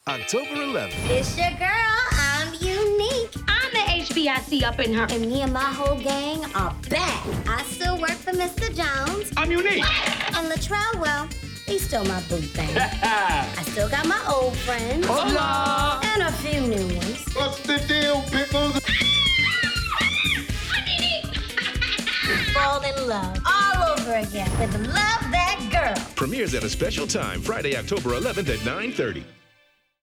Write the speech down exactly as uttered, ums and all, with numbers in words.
October eleventh. It's your girl, I'm unique. I'm the H B I C up in her. And me and my whole gang are back. I still work for Mister Jones. I'm unique. And Latrell, well, he's still my boo thing. I still got my old friends. Hola. And a few new ones. What's the deal, pickles? Fall in love all over again with Love That Girl. Premieres at a special time, Friday, October eleventh at nine thirty.